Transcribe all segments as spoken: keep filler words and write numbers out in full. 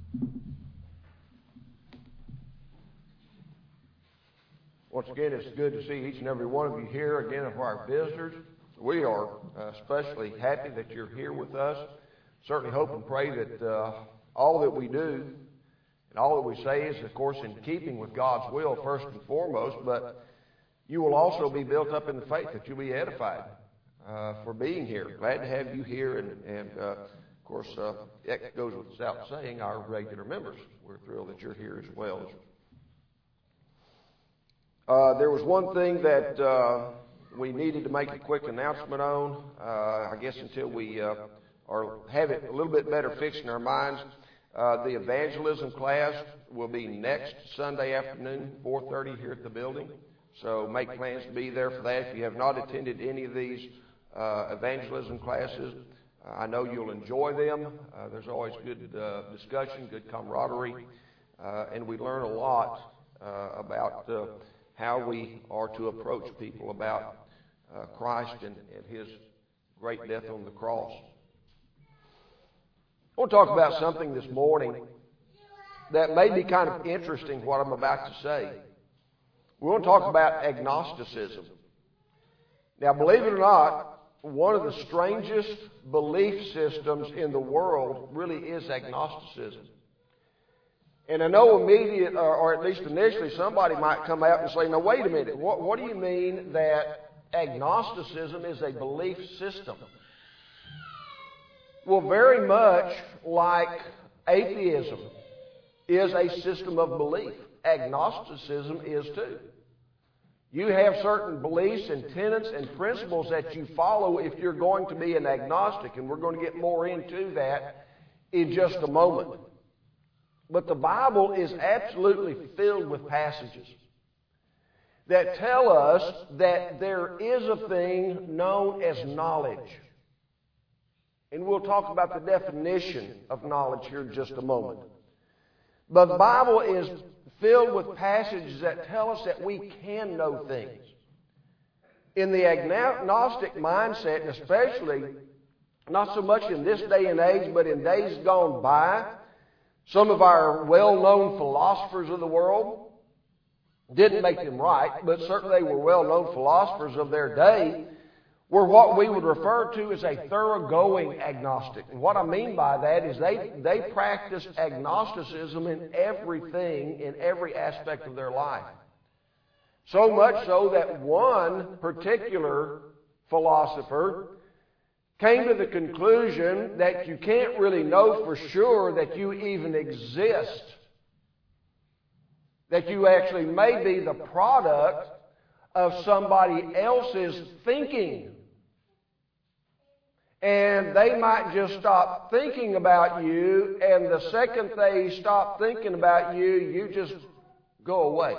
Once again, it's good to see each and every one of you here again of our visitors. We are uh, especially happy that you're here with us. Certainly hope and pray that uh, all that we do and all that we say is, of course, in keeping with God's will first and foremost, but you will also be built up in the faith, that you'll be edified uh, for being here. Glad to have you here, and, and uh, of course, uh, that goes without saying, our regular members. We're thrilled that you're here as well. Uh, there was one thing that uh, we needed to make a quick announcement on, uh, I guess until we uh, are have it a little bit better fixed in our minds. Uh, the evangelism class will be next Sunday afternoon, four thirty here at the building. So make plans to be there for that. If you have not attended any of these uh, evangelism classes, uh, I know you'll enjoy them. Uh, there's always good uh, discussion, good camaraderie, uh, and we learn a lot uh, about uh, how we are to approach people about uh, Christ and, and His great death on the cross. I want to talk about something this morning that may be kind of interesting, what I'm about to say. We want to talk about agnosticism. Now, believe it or not, one of the strangest belief systems in the world really is agnosticism. And I know immediate, or, or at least initially, somebody might come out and say, now wait a minute, what, what do you mean that agnosticism is a belief system? Well, very much like atheism is a system of belief, agnosticism is too. You have certain beliefs and tenets and principles that you follow if you're going to be an agnostic, and we're going to get more into that in just a moment. But the Bible is absolutely filled with passages that tell us that there is a thing known as knowledge. And we'll talk about the definition of knowledge here in just a moment. But the Bible is filled with passages that tell us that we can know things. In the agnostic mindset, and especially not so much in this day and age, but in days gone by, some of our well-known philosophers of the world, didn't make them right, but certainly they were well-known philosophers of their day, were what we would refer to as a thoroughgoing agnostic. And what I mean by that is they, they practiced agnosticism in everything, in every aspect of their life. So much so that one particular philosopher came to the conclusion that you can't really know for sure that you even exist. That you actually may be the product of somebody else's thinking. And they might just stop thinking about you, and the second they stop thinking about you, you just go away.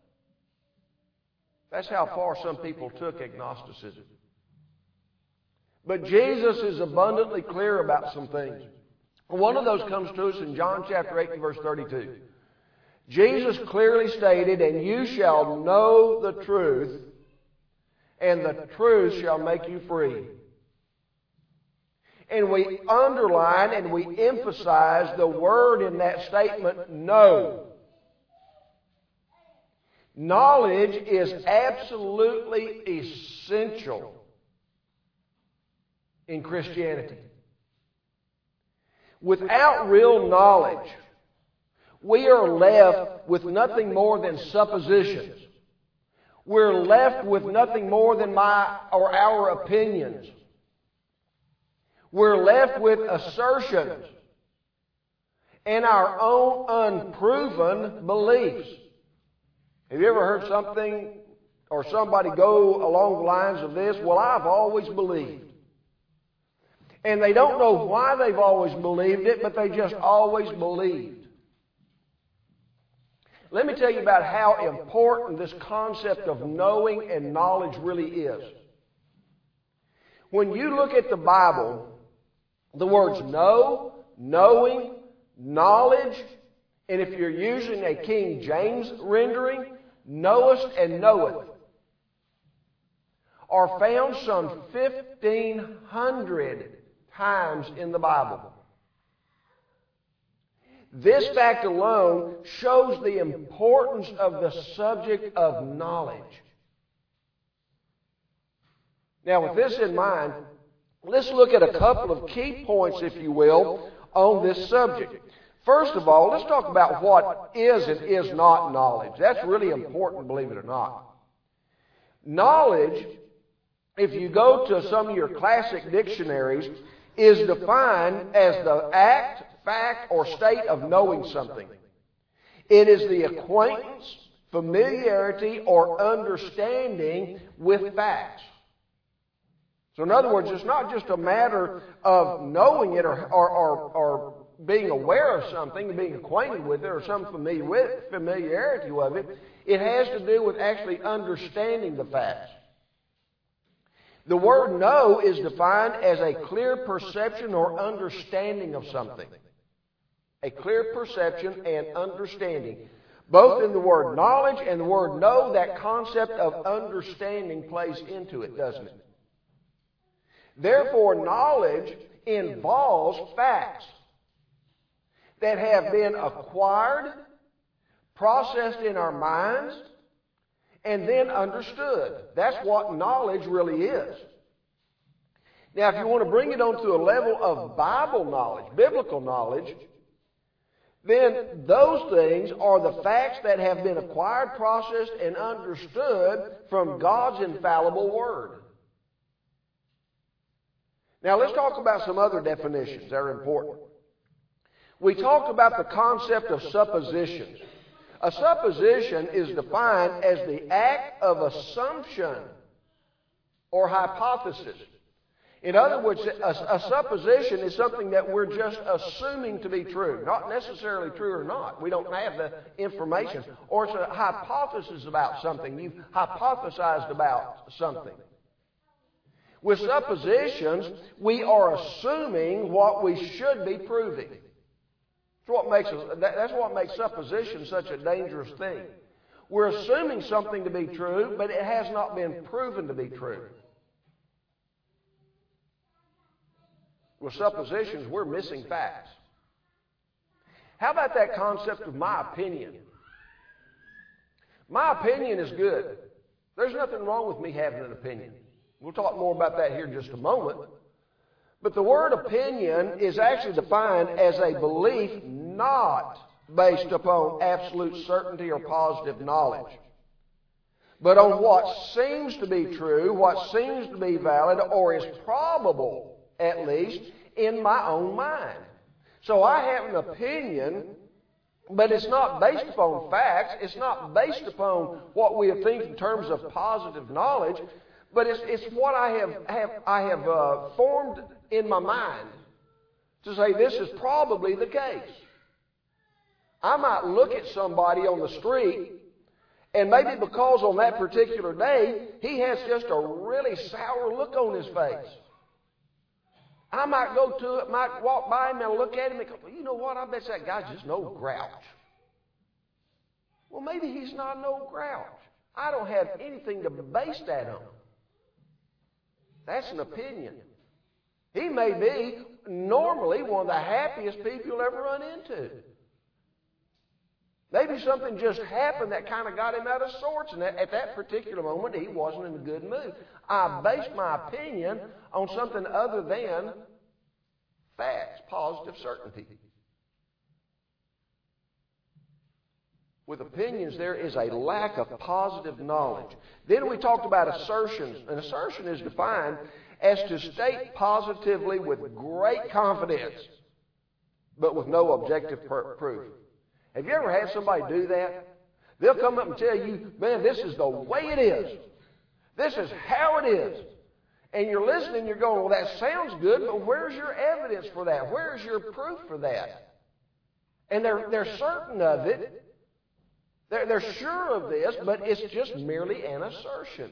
That's how far some people took agnosticism. But Jesus is abundantly clear about some things. One of those comes to us in John chapter eight, verse thirty-two. Jesus clearly stated, "And you shall know the truth, and the truth shall make you free." And we underline and we emphasize the word in that statement, know. Knowledge is absolutely essential in Christianity. Without real knowledge, we are left with nothing more than suppositions. We're left with nothing more than my or our opinions. We're left with assertions and our own unproven beliefs. Have you ever heard something or somebody go along the lines of this? Well, I've always believed. And they don't know why they've always believed it, but they just always believed. Let me tell you about how important this concept of knowing and knowledge really is. When you look at the Bible, the words know, knowing, knowledge, and if you're using a King James rendering, knowest and knoweth, are found some fifteen hundred times in the Bible. This fact alone shows the importance of the subject of knowledge. Now, with this in mind, let's look at a couple of key points, if you will, on this subject. First of all, let's talk about what is and is not knowledge. That's really important, believe it or not. Knowledge, if you go to some of your classic dictionaries, is defined as the act, fact, or state of knowing something. It is the acquaintance, familiarity, or understanding with facts. So in other words, it's not just a matter of knowing it or, or, or, or being aware of something, being acquainted with it, or some familiar with, familiarity with it. It has to do with actually understanding the facts. The word know is defined as a clear perception or understanding of something. A clear perception and understanding. Both in the word knowledge and the word know, that concept of understanding plays into it, doesn't it? Therefore, knowledge involves facts that have been acquired, processed in our minds, and then understood. That's what knowledge really is. Now, if you want to bring it on to a level of Bible knowledge, biblical knowledge, then those things are the facts that have been acquired, processed, and understood from God's infallible Word. Now, let's talk about some other definitions that are important. We talked about the concept of suppositions. A supposition is defined as the act of assumption or hypothesis. In other words, a, a supposition is something that we're just assuming to be true. Not necessarily true or not. We don't have the information. Or it's a hypothesis about something. You've hypothesized about something. With suppositions, we are assuming what we should be proving. That's what makes, that's what makes supposition such a dangerous thing. We're assuming something to be true, but it has not been proven to be true. With suppositions, we're missing facts. How about that concept of my opinion? My opinion is good. There's nothing wrong with me having an opinion. We'll talk more about that here in just a moment. But the word opinion is actually defined as a belief not based upon absolute certainty or positive knowledge, but on what seems to be true, what seems to be valid, or is probable, at least, in my own mind. So I have an opinion, but it's not based upon facts. It's not based upon what we think in terms of positive knowledge. But it's, it's what I have, have, I have uh, formed in my mind to say this is probably the case. I might look at somebody on the street, and maybe because on that particular day, he has just a really sour look on his face. I might go to it, might walk by him and look at him and go, well, you know what, I bet that guy's just no grouch. Well, maybe he's not no grouch. I don't have anything to base that on. That's an opinion. He may be normally one of the happiest people you'll ever run into. Maybe something just happened that kind of got him out of sorts, and at that particular moment he wasn't in a good mood. I based my opinion on something other than facts, positive certainty. With opinions, there is a lack of positive knowledge. Then we talked about assertions. An assertion is defined as to state positively with great confidence, but with no objective per- proof. Have you ever had somebody do that? They'll come up and tell you, man, this is the way it is. This is how it is. And you're listening, you're going, well, that sounds good, but where's your evidence for that? Where's your proof for that? And they're, they're certain of it. They're, they're sure of this, but it's just merely an assertion.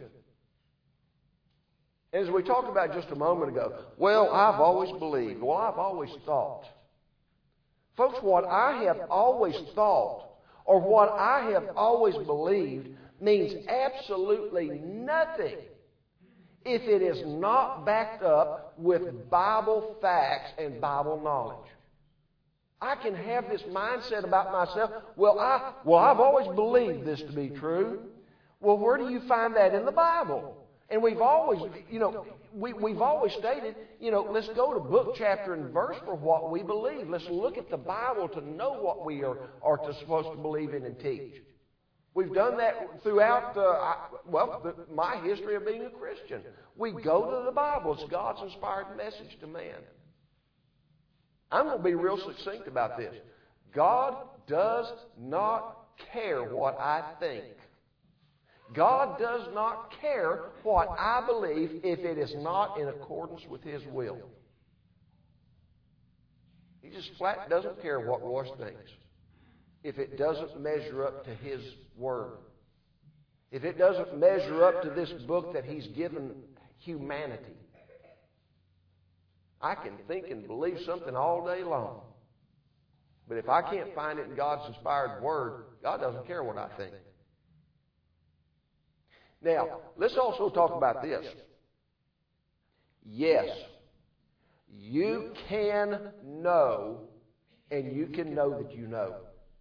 And as we talked about just a moment ago, well, I've always believed. Well, I've always thought. Folks, what I have always thought or what I have always believed means absolutely nothing if it is not backed up with Bible facts and Bible knowledge. I can have this mindset about myself. Well, I, well, I've always believed this to be true. Well, where do you find that in the Bible? And we've always, you know, we, we've always stated, you know, let's go to book, chapter, and verse for what we believe. Let's look at the Bible to know what we are, are to, supposed to believe in and teach. We've done that throughout, uh, I, well, the, my history of being a Christian. We go to the Bible. It's God's inspired message to man. I'm going to be real succinct about this. God does not care what I think. God does not care what I believe if it is not in accordance with His will. He just flat doesn't care what Royce thinks if it doesn't measure up to His Word. If it doesn't measure up to this book that He's given humanity. I can think and believe something all day long. But if I can't find it in God's inspired Word, God doesn't care what I think. Now, let's also talk about this. Yes, you can know, and you can know that you know.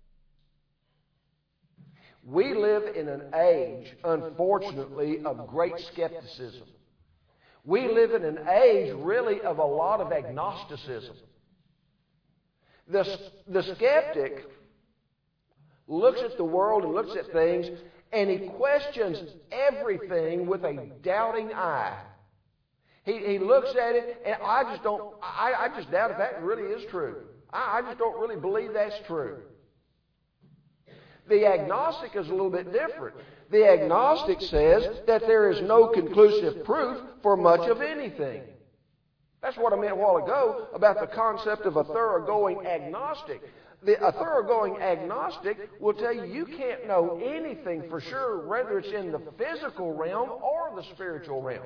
We live in an age, unfortunately, of great skepticism. We live in an age, really, of a lot of agnosticism. The, the skeptic looks at the world and looks at things, and he questions everything with a doubting eye. He, he looks at it, and I just don't, I, I just doubt if that really is true. I, I just don't really believe that's true. The agnostic is a little bit different. The agnostic says that there is no conclusive proof for much of anything. That's what I meant a while ago about the concept of a thoroughgoing agnostic. The, a thoroughgoing agnostic will tell you you can't know anything for sure, whether it's in the physical realm or the spiritual realm.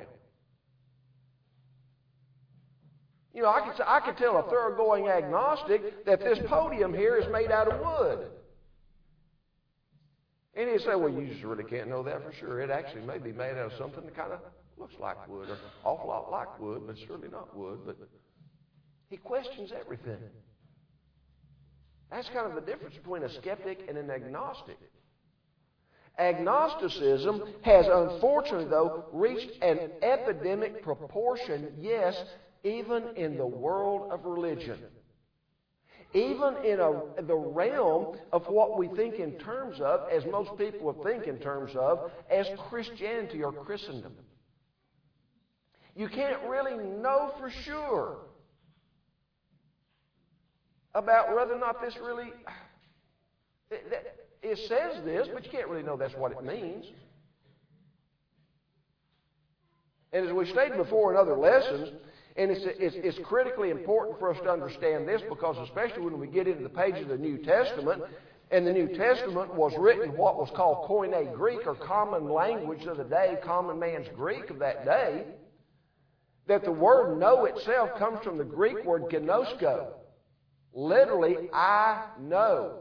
You know, I could, I could tell a thoroughgoing agnostic that this podium here is made out of wood. And he'd say, well, you just really can't know that for sure. It actually may be made out of something that kind of looks like wood, or an awful lot like wood, but certainly not wood. But he questions everything. That's kind of the difference between a skeptic and an agnostic. Agnosticism has, unfortunately, though, reached an epidemic proportion, yes, even in the world of religion. Even in a, the realm of what we think in terms of, as most people think in terms of, as Christianity or Christendom. You can't really know for sure about whether or not this really, it, it says this, but you can't really know that's what it means. And as we stated before in other lessons, and it's, it's, it's critically important for us to understand this, because especially when we get into the pages of the New Testament, and the New Testament was written what was called Koine Greek, or common language of the day, common man's Greek of that day, that the word know itself comes from the Greek word gnosko. Literally, I know.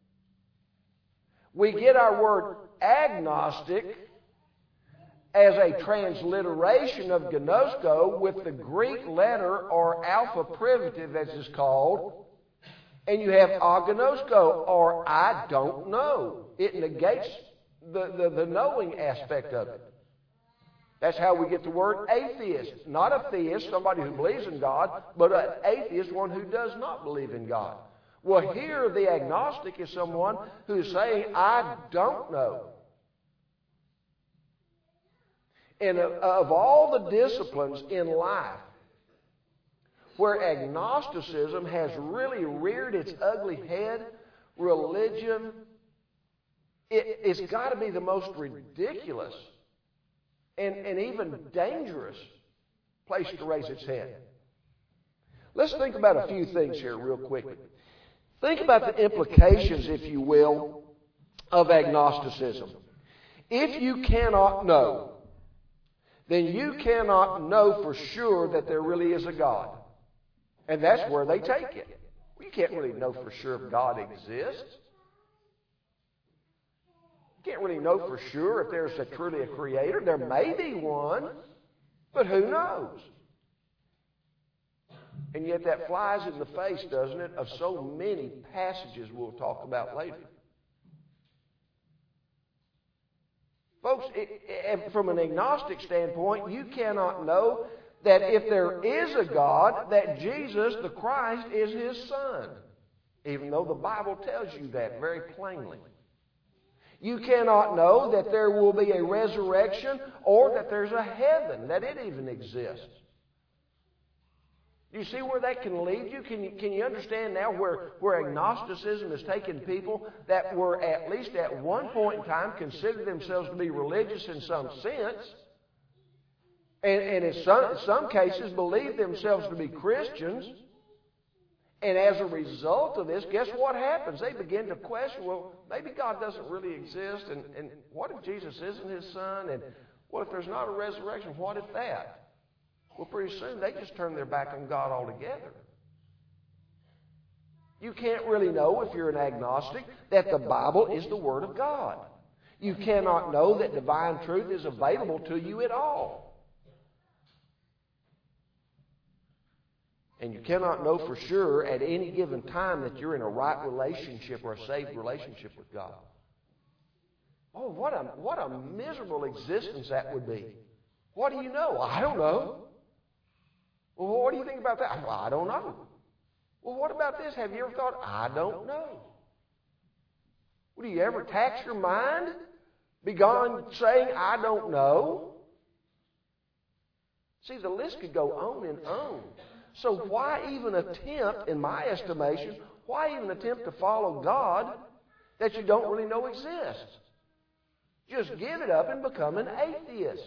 We get our word agnostic as a transliteration of gnosko with the Greek letter or alpha privative, as it's called, and you have agnosko, or I don't know. It negates the, the, the knowing aspect of it. That's how we get the word atheist. Not a theist, somebody who believes in God, but an atheist, one who does not believe in God. Well, here the agnostic is someone who's saying, I don't know. And of all the disciplines in life where agnosticism has really reared its ugly head, religion, it, it's got to be the most ridiculous and, and even dangerous place to raise its head. Let's think about a few things here real quickly. Think about the implications, if you will, of agnosticism. If you cannot know, then you cannot know for sure that there really is a God. And that's where they take it. You can't really know for sure if God exists. You can't really know for sure if there's a, truly a creator. There may be one, but who knows? And yet that flies in the face, doesn't it, of so many passages we'll talk about later. Folks, it, it, from an agnostic standpoint, you cannot know that if there is a God, that Jesus, the Christ, is His Son. Even though the Bible tells you that very plainly. You cannot know that there will be a resurrection or that there's a heaven, that it even exists. Do you see where that can lead you? Can you, can you understand now where, where agnosticism has taken people that were at least at one point in time considered themselves to be religious in some sense, and, and in some, in some cases believed themselves to be Christians, and as a result of this, guess what happens? They begin to question, well, maybe God doesn't really exist, and, and what if Jesus isn't His Son, and what if there's not a resurrection? What if that? Well, pretty soon they just turn their back on God altogether. You can't really know if you're an agnostic that the Bible is the Word of God. You cannot know that divine truth is available to you at all. And you cannot know for sure at any given time that you're in a right relationship or a saved relationship with God. Oh, what a, what a miserable existence that would be. What do you know? I don't know. Well, what do you think about that? Well, I don't know. Well, what about this? Have you ever thought, I don't know? Well, do you ever tax your mind? Be gone saying, I don't know? See, the list could go on and on. So why even attempt, in my estimation, why even attempt to follow God that you don't really know exists? Just give it up and become an atheist.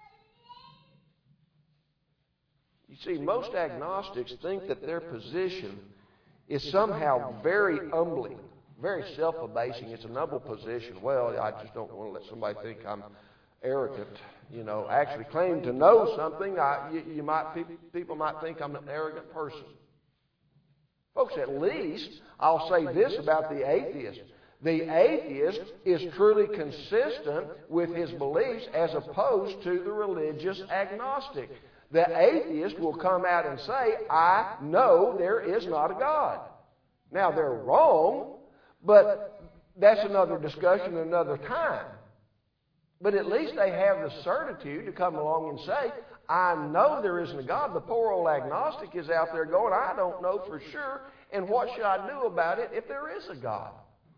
You see, most agnostics think that their position is somehow very humbling, very self-abasing. It's a noble position. Well, I just don't want to let somebody think I'm arrogant. You know, actually claim to know something. I, you, you might people might think I'm an arrogant person. Folks, at least I'll say this about the atheist. The atheist is truly consistent with his beliefs as opposed to the religious agnostic. The atheist will come out and say, I know there is not a God. Now, they're wrong, but that's another discussion another time. But at least they have the certitude to come along and say, I know there isn't a God. The poor old agnostic is out there going, I don't know for sure, and what should I do about it if there is a God?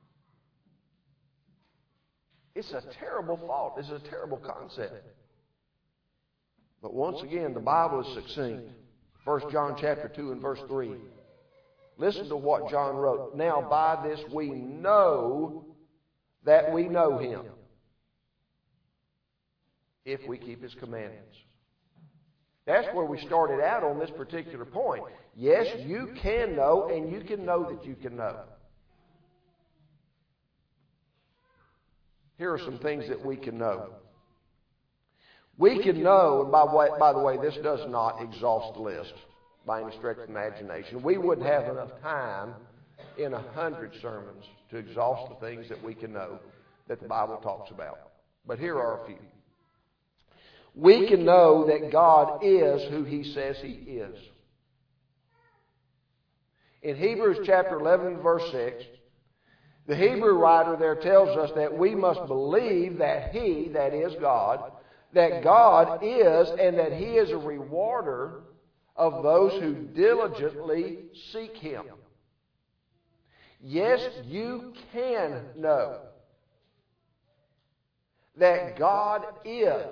It's a terrible thought. It's a terrible concept. But once again, the Bible is succinct. First John chapter two and verse three. Listen to what John wrote. Now by this we know that we know Him, if we keep His commandments. That's where we started out on this particular point. Yes, you can know, and you can know that you can know. Here are some things that we can know. We can know, and by, way, by the way, this does not exhaust the list by any stretch of imagination. We wouldn't have enough time in a hundred sermons to exhaust the things that we can know that the Bible talks about. But here are a few. We can know that God is who He says He is. In Hebrews chapter eleven, verse six, the Hebrew writer there tells us that we must believe that He, that is God, that God is and that He is a rewarder of those who diligently seek Him. Yes, you can know that God is.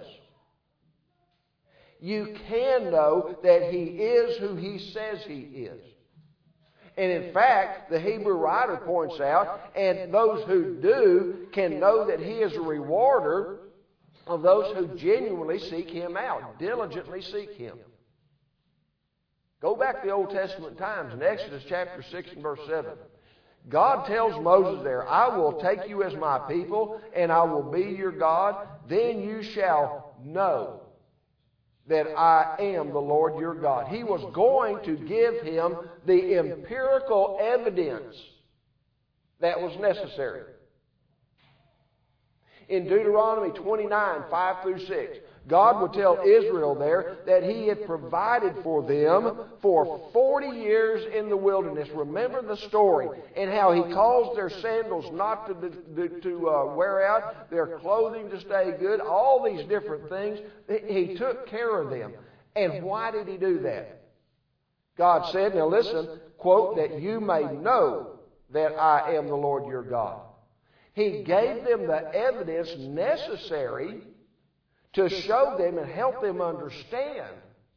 You can know that He is who He says He is. And in fact, the Hebrew writer points out, and those who do can know that He is a rewarder of those who genuinely seek Him out, diligently seek Him. Go back to the Old Testament times in Exodus chapter six and verse seven. God tells Moses there, I will take you as my people, and I will be your God. Then you shall know that I am the Lord your God. He was going to give him the empirical evidence that was necessary. In Deuteronomy twenty-nine, five through six, God would tell Israel there that He had provided for them for forty years in the wilderness. Remember the story and how He caused their sandals not to, to uh, wear out, their clothing to stay good, all these different things. He took care of them. And why did He do that? God said, now listen, quote, that you may know that I am the Lord your God. He gave them the evidence necessary to show them and help them understand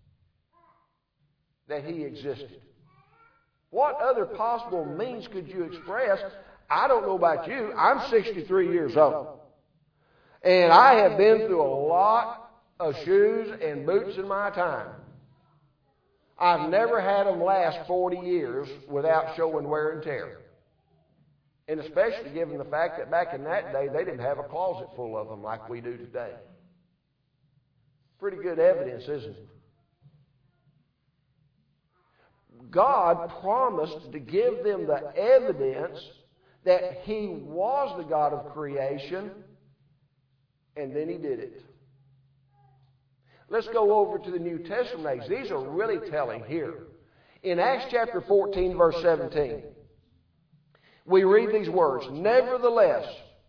that He existed. What other possible means could you express? I don't know about you. I'm sixty-three years old. And I have been through a lot of shoes and boots in my time. I've never had them last forty years without showing wear and tear. And especially given the fact that back in that day, they didn't have a closet full of them like we do today. Pretty good evidence, isn't it? God promised to give them the evidence that He was the God of creation, and then He did it. Let's go over to the New Testament age. These are really telling here. In Acts chapter fourteen, verse seventeen, we read these words, nevertheless,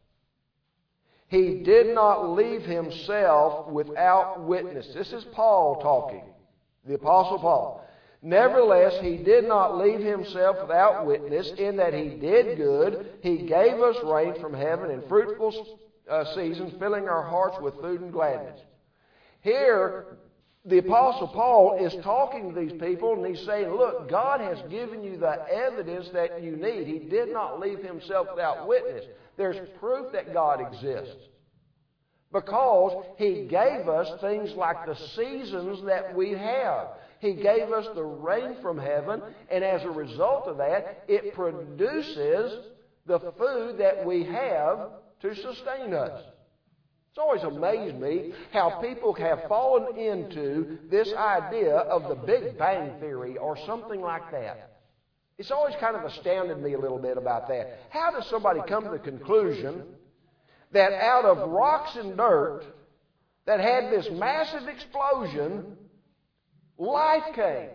He did not leave Himself without witness. This is Paul talking, the Apostle Paul. Nevertheless, He did not leave Himself without witness, in that He did good. He gave us rain from heaven and fruitful uh, seasons, filling our hearts with food and gladness. Here, the Apostle Paul is talking to these people, and he's saying, look, God has given you the evidence that you need. He did not leave Himself without witness. There's proof that God exists. Because He gave us things like the seasons that we have. He gave us the rain from heaven, and as a result of that, it produces the food that we have to sustain us. It's always amazed me how people have fallen into this idea of the Big Bang Theory or something like that. It's always kind of astounded me a little bit about that. How does somebody come to the conclusion that out of rocks and dirt that had this massive explosion, life came?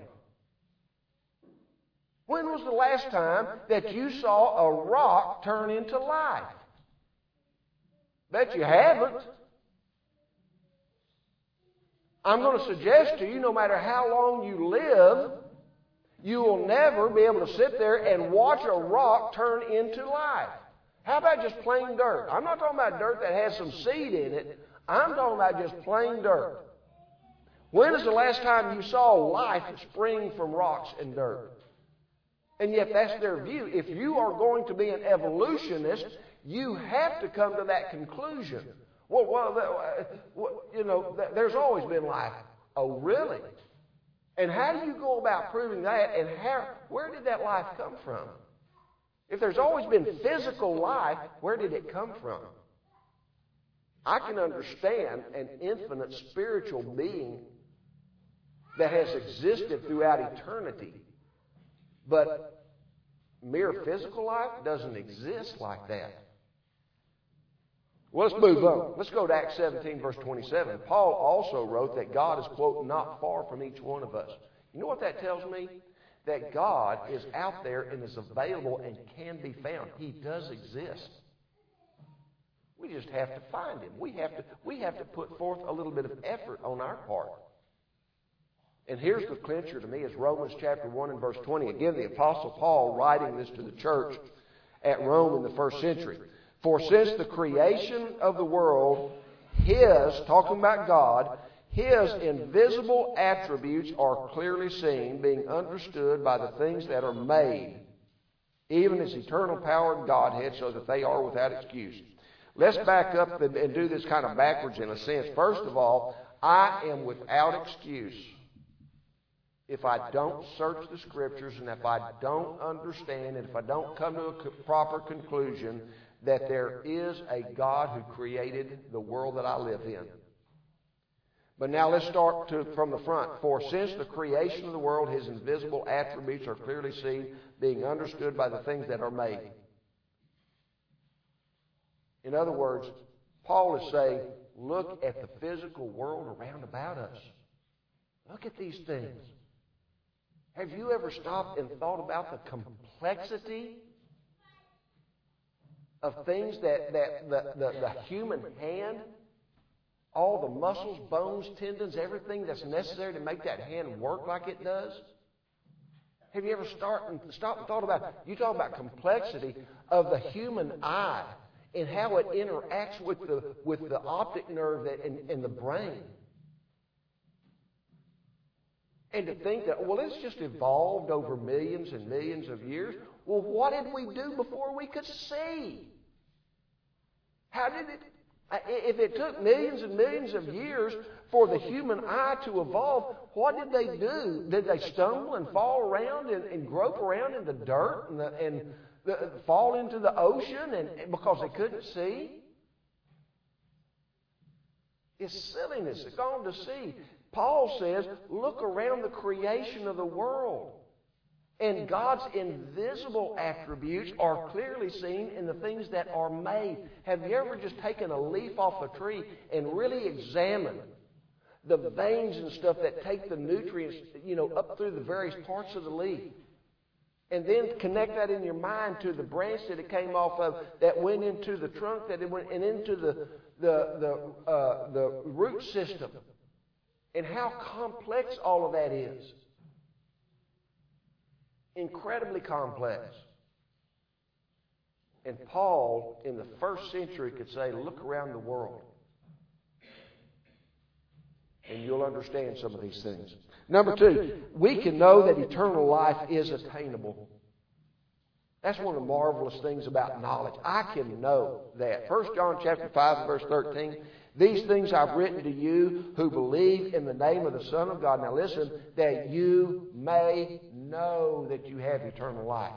When was the last time that you saw a rock turn into life? Bet you haven't. I'm going to suggest to you, no matter how long you live, you will never be able to sit there and watch a rock turn into life. How about just plain dirt? I'm not talking about dirt that has some seed in it. I'm talking about just plain dirt. When is the last time you saw life spring from rocks and dirt? And yet that's their view. If you are going to be an evolutionist, you have to come to that conclusion. Well, well, you know, there's always been life. Oh, really? And how do you go about proving that? And how? Where did that life come from? If there's always been physical life, where did it come from? I can understand an infinite spiritual being that has existed throughout eternity, but mere physical life doesn't exist like that. Well, let's move on. Let's go to Acts seventeen, verse twenty-seven. Paul also wrote that God is, quote, not far from each one of us. You know what that tells me? That God is out there and is available and can be found. He does exist. We just have to find Him. We have to, we have to put forth a little bit of effort on our part. And here's the clincher to me is Romans chapter one and verse twenty. Again, the Apostle Paul writing this to the church at Rome in the first century. For since the creation of the world, His, talking about God, His invisible attributes are clearly seen, being understood by the things that are made, even His eternal power and Godhead, so that they are without excuse. Let's back up and, and do this kind of backwards in a sense. First of all, I am without excuse if I don't search the Scriptures and if I don't understand and if I don't come to a proper conclusion that there is a God who created the world that I live in. But now let's start to, from the front. For since the creation of the world, His invisible attributes are clearly seen, being understood by the things that are made. In other words, Paul is saying, look at the physical world around about us. Look at these things. Have you ever stopped and thought about the complexity of things that, that the, the, the human hand, all the muscles, bones, tendons, everything that's necessary to make that hand work like it does? Have you ever start and stopped and thought about, you talk about complexity of the human eye and how it interacts with the, with the optic nerve that, in, in the brain? And to think that, well, it's just evolved over millions and millions of years. Well, what did we do before we could see? How did it... If it took millions and millions of years for the human eye to evolve, what did they do? Did they stumble and fall around and, and grope around in the dirt and, the, and the, fall into the ocean and, because they couldn't see? It's silliness. They're gone to see. Paul says, look around the creation of the world. And God's invisible attributes are clearly seen in the things that are made. Have you ever just taken a leaf off a tree and really examined the veins and stuff that take the nutrients, you know, up through the various parts of the leaf? And then connect that in your mind to the branch that it came off of, that went into the trunk, that it went and into the the the uh, the root system, and how complex all of that is. Incredibly complex. And Paul, in the first century, could say, look around the world, and you'll understand some of these things. Number two, we can know that eternal life is attainable. That's one of the marvelous things about knowledge. I can know that. First John chapter five, verse thirteen. These things I've written to you who believe in the name of the Son of God. Now listen, that you may know that you have eternal life.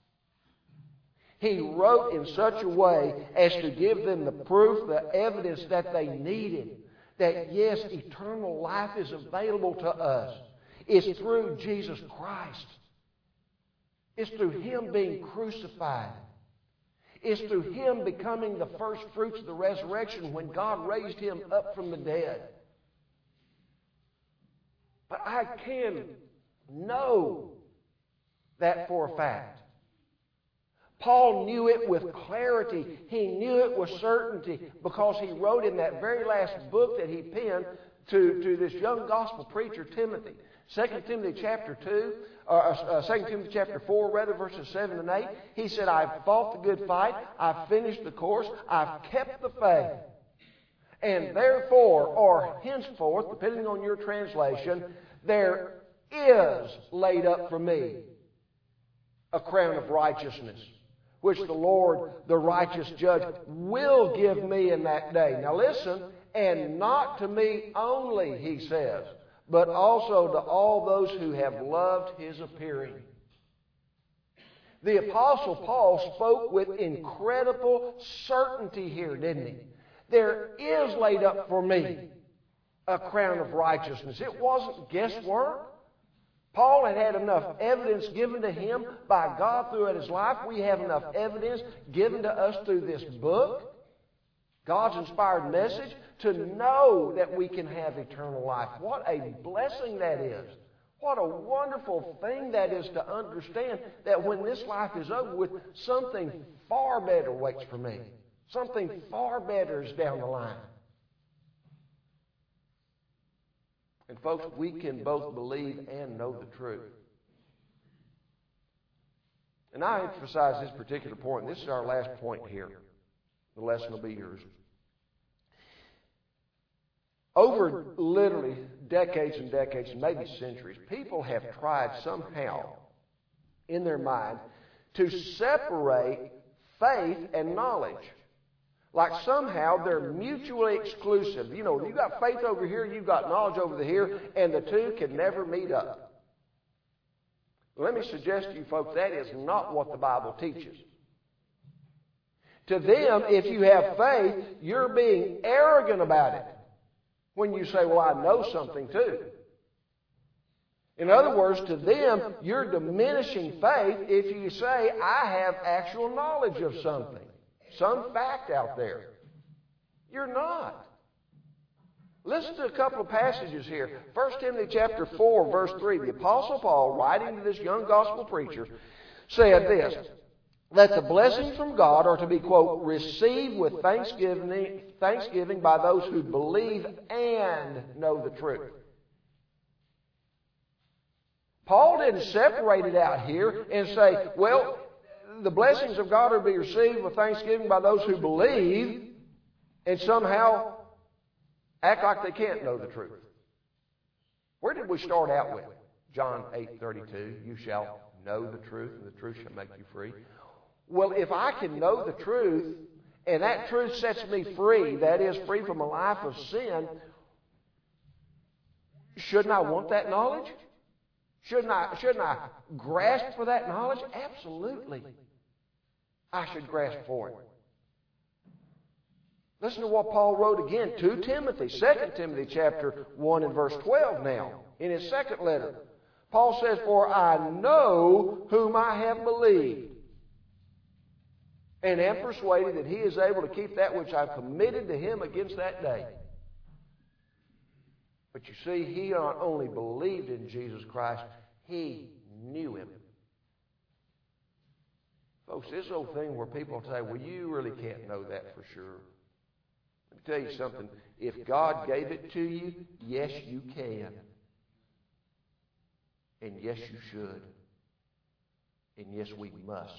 He wrote in such a way as to give them the proof, the evidence that they needed. That yes, eternal life is available to us. It's through Jesus Christ. It's through Him being crucified. It's through Him becoming the first fruits of the resurrection when God raised Him up from the dead. But I can know that for a fact. Paul knew it with clarity. He knew it with certainty because he wrote in that very last book that he penned to, to this young gospel preacher, Timothy. Second Timothy chapter two, uh, uh, Second Timothy chapter four, rather, verses seven and eight. He said, I've fought the good fight. I've finished the course. I've kept the faith. And therefore, or henceforth, depending on your translation, there is laid up for me a crown of righteousness, which the Lord, the righteous judge, will give me in that day. Now listen, and not to me only, he says, but also to all those who have loved His appearing. The Apostle Paul spoke with incredible certainty here, didn't he? There is laid up for me a crown of righteousness. It wasn't guesswork. Paul had had enough evidence given to him by God throughout his life. We have enough evidence given to us through this book, God's inspired message, to know that we can have eternal life. What a blessing that is. What a wonderful thing that is to understand that when this life is over with, something far better waits for me. Something far better is down the line. And folks, we can both believe and know the truth. And I emphasize this particular point. This is our last point here. The lesson will be yours. Over literally decades and decades, and maybe centuries, people have tried somehow in their mind to separate faith and knowledge. Like somehow they're mutually exclusive. You know, you've got faith over here, you've got knowledge over here, and the two can never meet up. Let me suggest to you folks, that is not what the Bible teaches. To them, if you have faith, you're being arrogant about it. When you say, well, I know something too. In other words, to them, you're diminishing faith if you say, I have actual knowledge of something. Some fact out there. You're not. Listen to a couple of passages here. First Timothy chapter four, verse three. The Apostle Paul, writing to this young gospel preacher, said this, that the blessings from God are to be, quote, received with thanksgiving, thanksgiving by those who believe and know the truth. Paul didn't separate it out here and say, well, the blessings of God are to be received with thanksgiving by those who believe, and somehow act like they can't know the truth. Where did we start out with? John eight thirty-two, you shall know the truth, and the truth shall make you free. Well, if I can know the truth, and that truth sets me free, that is, free from a life of sin, shouldn't I want that knowledge? Shouldn't I, shouldn't I grasp for that knowledge? Absolutely. I should grasp for it. Listen to what Paul wrote again to Timothy, Second Timothy chapter one and verse twelve now, in his second letter. Paul says, for I know whom I have believed, and am persuaded that he is able to keep that which I committed to him against that day. But you see, he not only believed in Jesus Christ, he knew him. Folks, this old thing where people say, well, you really can't know that for sure. Let me tell you something. If God gave it to you, yes, you can. And yes, you should. And yes, we must.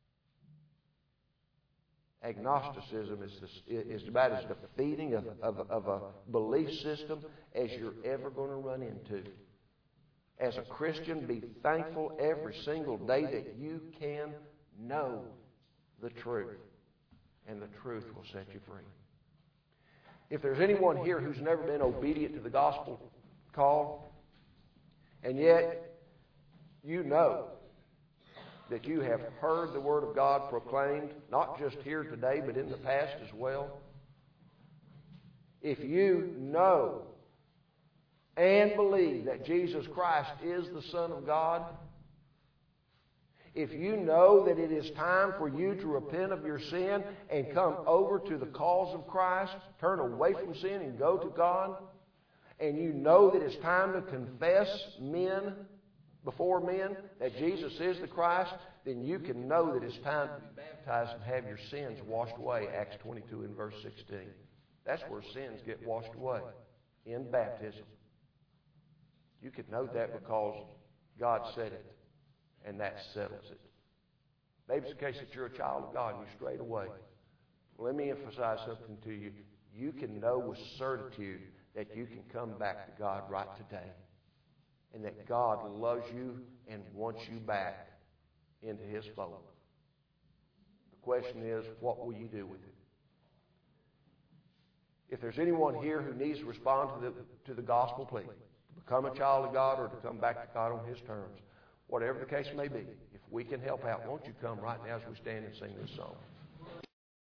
Agnosticism is, this, is about as defeating of, of, of a belief system as you're ever going to run into. As a Christian, be thankful every single day that you can know the truth, and the truth will set you free. If there's anyone here who's never been obedient to the gospel call, and yet you know that you have heard the Word of God proclaimed, not just here today, but in the past as well. If you know and believe that Jesus Christ is the Son of God, if you know that it is time for you to repent of your sin and come over to the cause of Christ, turn away from sin and go to God, and you know that it's time to confess men before men that Jesus is the Christ, then you can know that it's time to be baptized and have your sins washed away. Acts twenty-two and verse sixteen. That's where sins get washed away, in baptism. You can know that because God said it, and that settles it. Maybe it's the case that you're a child of God and you strayed away. Well, let me emphasize something to you. You can know with certitude that you can come back to God right today, and that God loves you and wants you back into His fold. The question is, what will you do with it? If there's anyone here who needs to respond to the, to the gospel plea, to become a child of God or to come back to God on His terms, whatever the case may be, if we can help out, won't you come right now as we stand and sing this song?